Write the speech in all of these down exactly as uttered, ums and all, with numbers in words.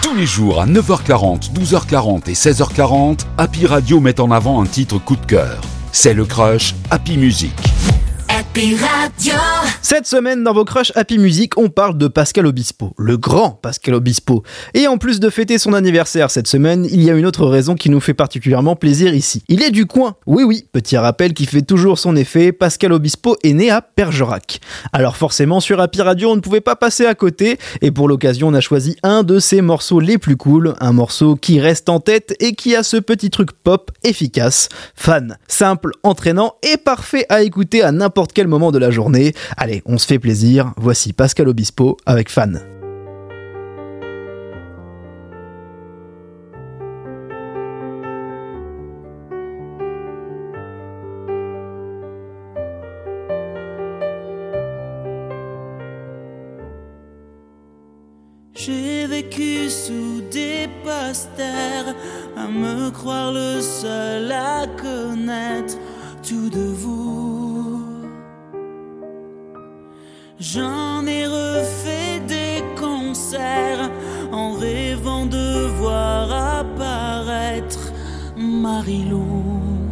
Tous les jours à neuf heures quarante, douze heures quarante et seize heures quarante, Happy Radio met en avant un titre coup de cœur. C'est le Crush Happy Music. Happy Radio. Cette semaine, dans vos Crush Happy Music, on parle de Pascal Obispo, le grand Pascal Obispo. Et en plus de fêter son anniversaire cette semaine, il y a une autre raison qui nous fait particulièrement plaisir ici. Il est du coin. Oui, oui, petit rappel qui fait toujours son effet, Pascal Obispo est né à Bergerac. Alors forcément, sur Happy Radio, on ne pouvait pas passer à côté, et pour l'occasion, on a choisi un de ses morceaux les plus cool, un morceau qui reste en tête et qui a ce petit truc pop efficace, Fan. Simple, entraînant et parfait à écouter à n'importe quel moment de la journée. Allez, on se fait plaisir, voici Pascal Obispo avec Fan. J'ai vécu sous des posters, à me croire le seul à connaître tout de vous. J'en ai refait des concerts en rêvant de voir apparaître Marie-Lou.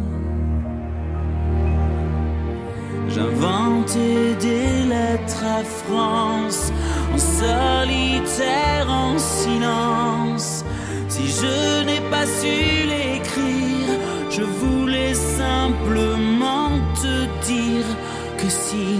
J'inventais des lettres à France, en solitaire, en silence. Si je n'ai pas su l'écrire, je voulais simplement te dire que si.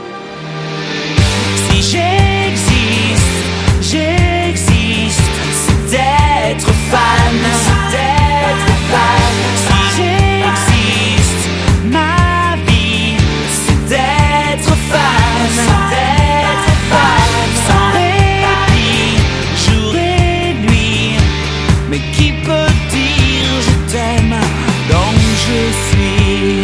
Si j'existe, j'existe, c'est d'être fan, c'est d'être fan. Si j'existe, ma vie, c'est d'être fan, c'est d'être fan. Sans répit, jour et nuit, mais qui peut dire je t'aime, donc je suis.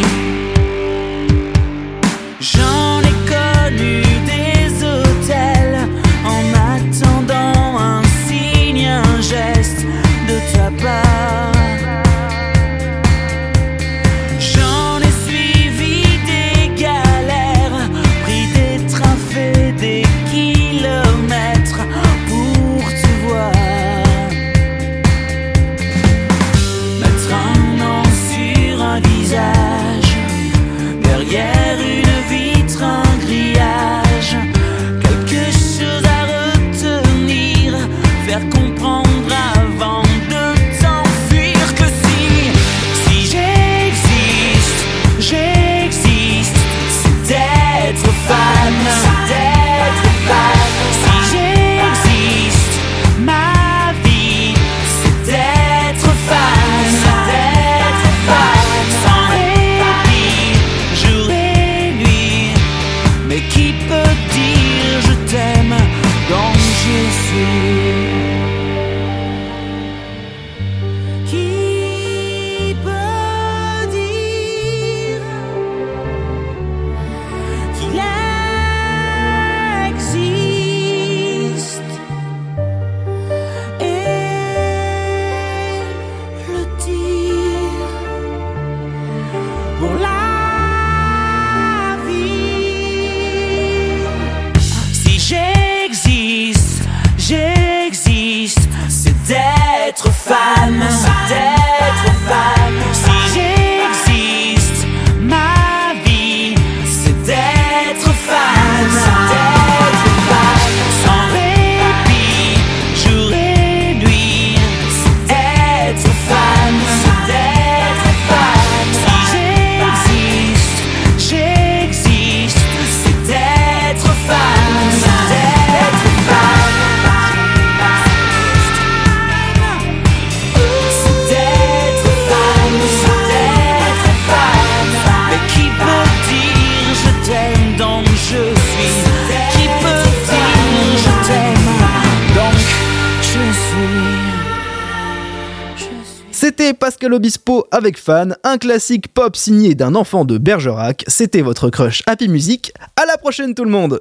J'en ai connu des hôtels en attendant un signe, un geste de ta part. J'en ai suivi des galères, pris des trains, fait des kilomètres pour te voir. Mettre un nom sur un visage, derrière une vitre, un grillage, quelque chose à retenir, faire comprendre avant de t'enfuir que si, si j'existe, j'existe, c'est d'être fan, c'est d'être fan. Si j'existe, ma vie, c'est d'être fan, c'est d'être fan. Sans répit, jour et nuit, mais qui peut dire je t'aime, donc je suis. Qui peut dire qu'il existe et le dire pour la vie. Si j'existe, j'existe, c'est d'être fan, c'est d'être fan. Si j'existe, ma vie, c'est d'être fan, c'est d'être fan. Sans répit, jour et nuit, c'est d'être fan, c'est d'être fan. Si j'existe, j'existe, c'est d'être fan, c'est d'être fan. C'est d'être fan, c'est d'être fan. Mais qui peut dire je t'aime, donc je suis. Qui peut dire je t'aime, donc je suis. Je suis. C'était Pascal Obispo avec Fan, un classique pop signé d'un enfant de Bergerac. C'était votre Crush Happy Music. À la prochaine tout le monde.